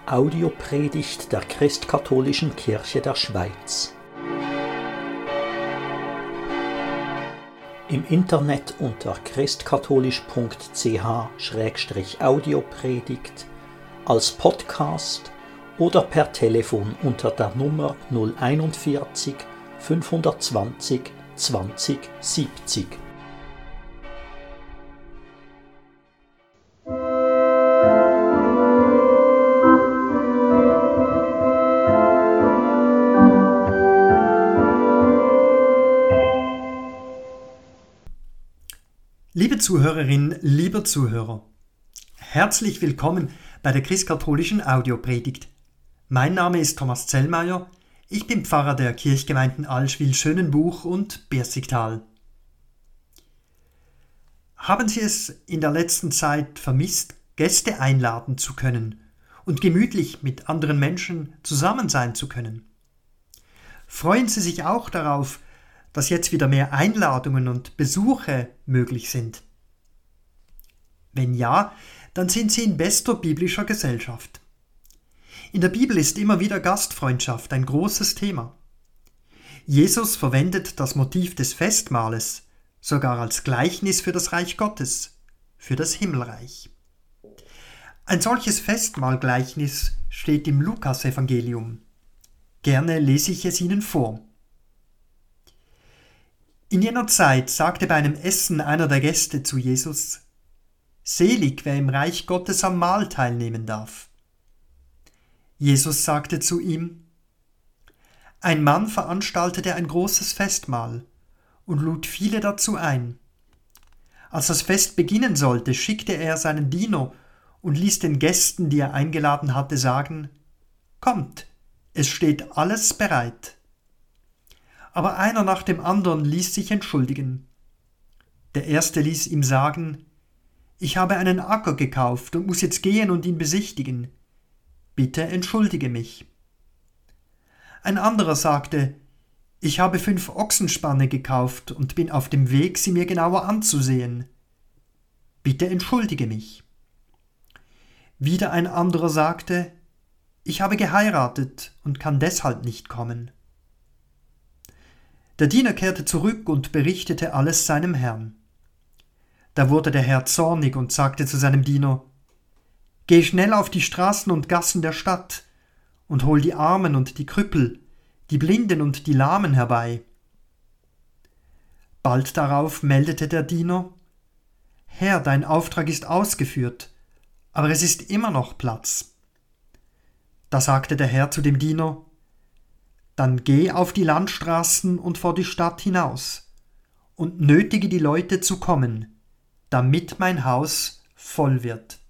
Audiopredigt der Christkatholischen Kirche der Schweiz. Im Internet unter christkatholisch.ch/audiopredigt, als Podcast oder per Telefon unter der Nummer 041 520 20 70. Liebe Zuhörerin, lieber Zuhörer, herzlich willkommen bei der Christkatholischen Audiopredigt. Mein Name ist Thomas Zellmeier, ich bin Pfarrer der Kirchgemeinden Allschwil-Schönenbuch und Bersigtal. Haben Sie es in der letzten Zeit vermisst, Gäste einladen zu können und gemütlich mit anderen Menschen zusammen sein zu können? Freuen Sie sich auch darauf, dass jetzt wieder mehr Einladungen und Besuche möglich sind? Wenn ja, dann sind Sie in bester biblischer Gesellschaft. In der Bibel ist immer wieder Gastfreundschaft ein großes Thema. Jesus verwendet das Motiv des Festmahles sogar als Gleichnis für das Reich Gottes, für das Himmelreich. Ein solches Festmahlgleichnis steht im Lukasevangelium. Gerne lese ich es Ihnen vor. In jener Zeit sagte bei einem Essen einer der Gäste zu Jesus: Selig, wer im Reich Gottes am Mahl teilnehmen darf. Jesus sagte zu ihm: Ein Mann veranstaltete ein großes Festmahl und lud viele dazu ein. Als das Fest beginnen sollte, schickte er seinen Diener und ließ den Gästen, die er eingeladen hatte, sagen: Kommt, es steht alles bereit. Aber einer nach dem anderen ließ sich entschuldigen. Der erste ließ ihm sagen: Ich habe einen Acker gekauft und muss jetzt gehen und ihn besichtigen. Bitte entschuldige mich. Ein anderer sagte: Ich habe 5 Ochsenspanne gekauft und bin auf dem Weg, sie mir genauer anzusehen. Bitte entschuldige mich. Wieder ein anderer sagte: Ich habe geheiratet und kann deshalb nicht kommen. Der Diener kehrte zurück und berichtete alles seinem Herrn. Da wurde der Herr zornig und sagte zu seinem Diener: Geh schnell auf die Straßen und Gassen der Stadt und hol die Armen und die Krüppel, die Blinden und die Lahmen herbei. Bald darauf meldete der Diener: Herr, dein Auftrag ist ausgeführt, aber es ist immer noch Platz. Da sagte der Herr zu dem Diener: Dann geh auf die Landstraßen und vor die Stadt hinaus und nötige die Leute zu kommen, damit mein Haus voll wird.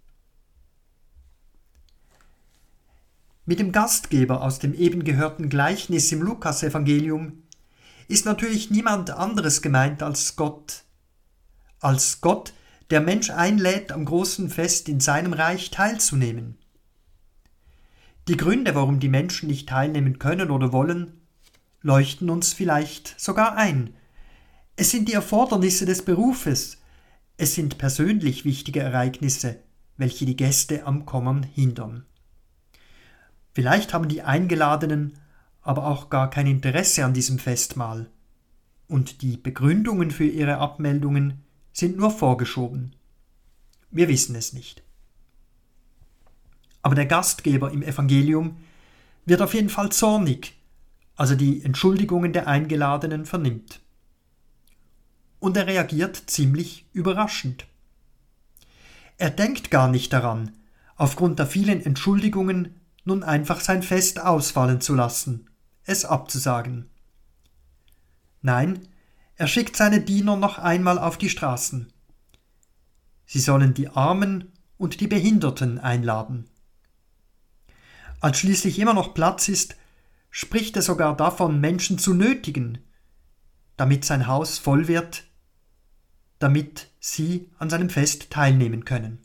Mit dem Gastgeber aus dem eben gehörten Gleichnis im Lukasevangelium ist natürlich niemand anderes gemeint als Gott. Als Gott, der Mensch einlädt, am großen Fest in seinem Reich teilzunehmen. Die Gründe, warum die Menschen nicht teilnehmen können oder wollen, leuchten uns vielleicht sogar ein. Es sind die Erfordernisse des Berufes, es sind persönlich wichtige Ereignisse, welche die Gäste am Kommen hindern. Vielleicht haben die Eingeladenen aber auch gar kein Interesse an diesem Festmahl und die Begründungen für ihre Abmeldungen sind nur vorgeschoben. Wir wissen es nicht. Aber der Gastgeber im Evangelium wird auf jeden Fall zornig, als er die Entschuldigungen der Eingeladenen vernimmt. Und er reagiert ziemlich überraschend. Er denkt gar nicht daran, aufgrund der vielen Entschuldigungen nun einfach sein Fest ausfallen zu lassen, es abzusagen. Nein, er schickt seine Diener noch einmal auf die Straßen. Sie sollen die Armen und die Behinderten einladen. Als schließlich immer noch Platz ist, spricht er sogar davon, Menschen zu nötigen, damit sein Haus voll wird, damit sie an seinem Fest teilnehmen können.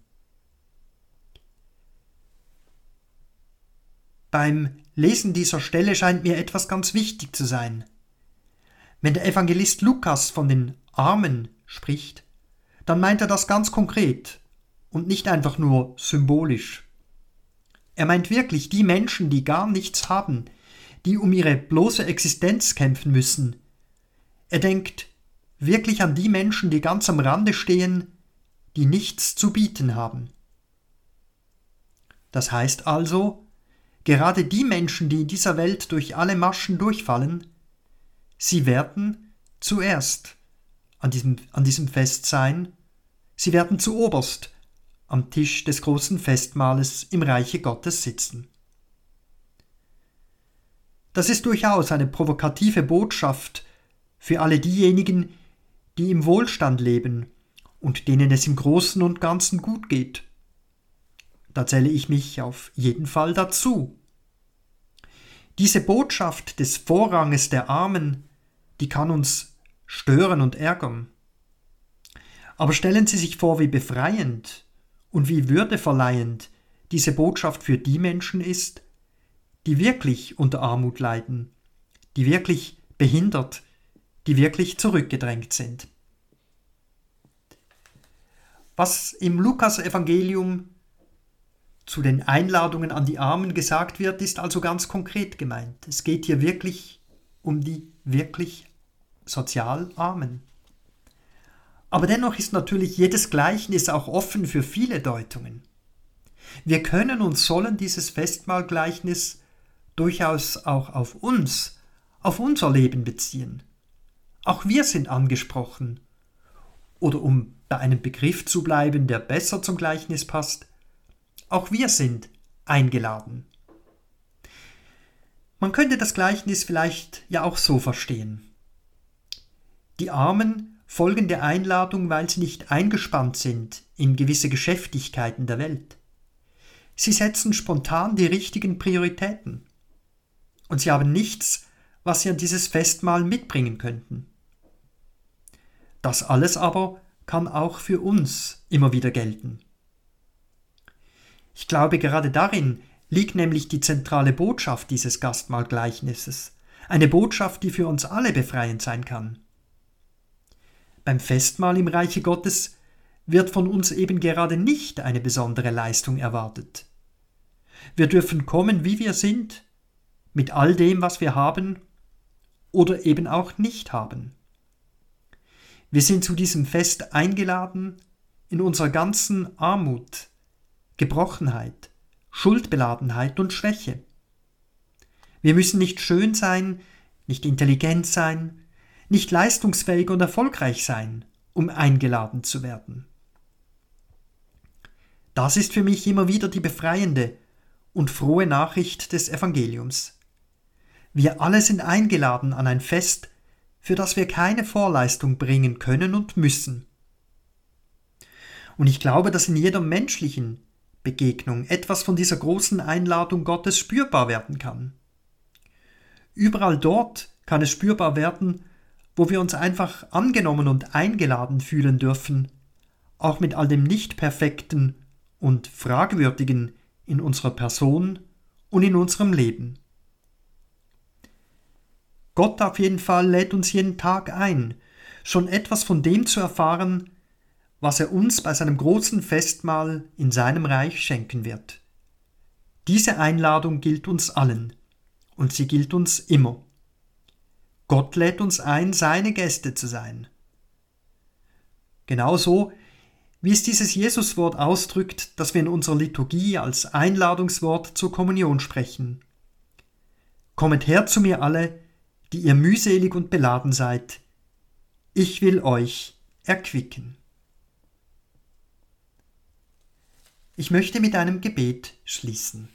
Beim Lesen dieser Stelle scheint mir etwas ganz wichtig zu sein. Wenn der Evangelist Lukas von den Armen spricht, dann meint er das ganz konkret und nicht einfach nur symbolisch. Er meint wirklich die Menschen, die gar nichts haben, die um ihre bloße Existenz kämpfen müssen. Er denkt wirklich an die Menschen, die ganz am Rande stehen, die nichts zu bieten haben. Das heißt also, gerade die Menschen, die in dieser Welt durch alle Maschen durchfallen, sie werden zuerst an diesem Fest sein, sie werden zuoberst am Tisch des großen Festmahles im Reiche Gottes sitzen. Das ist durchaus eine provokative Botschaft für alle diejenigen, die im Wohlstand leben und denen es im Großen und Ganzen gut geht. Da zähle ich mich auf jeden Fall dazu. Diese Botschaft des Vorranges der Armen, die kann uns stören und ärgern. Aber stellen Sie sich vor, wie befreiend und wie würdeverleihend diese Botschaft für die Menschen ist, die wirklich unter Armut leiden, die wirklich behindert, die wirklich zurückgedrängt sind. Was im Lukas-Evangelium zu den Einladungen an die Armen gesagt wird, ist also ganz konkret gemeint. Es geht hier wirklich um die wirklich sozial Armen. Aber dennoch ist natürlich jedes Gleichnis auch offen für viele Deutungen. Wir können und sollen dieses Festmahlgleichnis durchaus auch auf uns, auf unser Leben beziehen. Auch wir sind angesprochen. Oder um bei einem Begriff zu bleiben, der besser zum Gleichnis passt, auch wir sind eingeladen. Man könnte das Gleichnis vielleicht ja auch so verstehen. Die Armen folgen der Einladung, weil sie nicht eingespannt sind in gewisse Geschäftigkeiten der Welt. Sie setzen spontan die richtigen Prioritäten. Und sie haben nichts, was sie an dieses Festmahl mitbringen könnten. Das alles aber kann auch für uns immer wieder gelten. Ich glaube, gerade darin liegt nämlich die zentrale Botschaft dieses Gastmahlgleichnisses, eine Botschaft, die für uns alle befreiend sein kann. Beim Festmahl im Reiche Gottes wird von uns eben gerade nicht eine besondere Leistung erwartet. Wir dürfen kommen, wie wir sind, mit all dem, was wir haben oder eben auch nicht haben. Wir sind zu diesem Fest eingeladen in unserer ganzen Armut, Gebrochenheit, Schuldbeladenheit und Schwäche. Wir müssen nicht schön sein, nicht intelligent sein, nicht leistungsfähig und erfolgreich sein, um eingeladen zu werden. Das ist für mich immer wieder die befreiende und frohe Nachricht des Evangeliums. Wir alle sind eingeladen an ein Fest, für das wir keine Vorleistung bringen können und müssen. Und ich glaube, dass in jeder menschlichen Begegnung etwas von dieser großen Einladung Gottes spürbar werden kann. Überall dort kann es spürbar werden, wo wir uns einfach angenommen und eingeladen fühlen dürfen, auch mit all dem Nicht-Perfekten und Fragwürdigen in unserer Person und in unserem Leben. Gott auf jeden Fall lädt uns jeden Tag ein, schon etwas von dem zu erfahren, was er uns bei seinem großen Festmahl in seinem Reich schenken wird. Diese Einladung gilt uns allen und sie gilt uns immer. Gott lädt uns ein, seine Gäste zu sein. Genauso, wie es dieses Jesuswort ausdrückt, das wir in unserer Liturgie als Einladungswort zur Kommunion sprechen. Kommet her zu mir alle, die ihr mühselig und beladen seid. Ich will euch erquicken. Ich möchte mit einem Gebet schließen.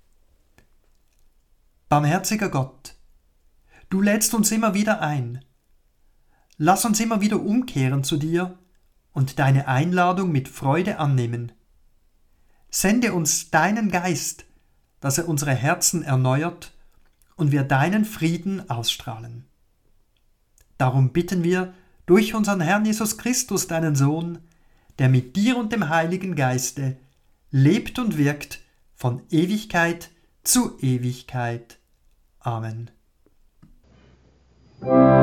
Barmherziger Gott, du lädst uns immer wieder ein. Lass uns immer wieder umkehren zu dir und deine Einladung mit Freude annehmen. Sende uns deinen Geist, dass er unsere Herzen erneuert und wir deinen Frieden ausstrahlen. Darum bitten wir durch unseren Herrn Jesus Christus, deinen Sohn, der mit dir und dem Heiligen Geiste lebt und wirkt von Ewigkeit zu Ewigkeit. Amen.